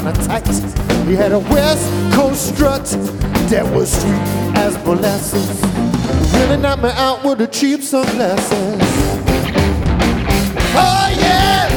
tight. He had a West Coast strut that was sweet as molasses. Really knocked me out with the cheap sunglasses. Oh yeah!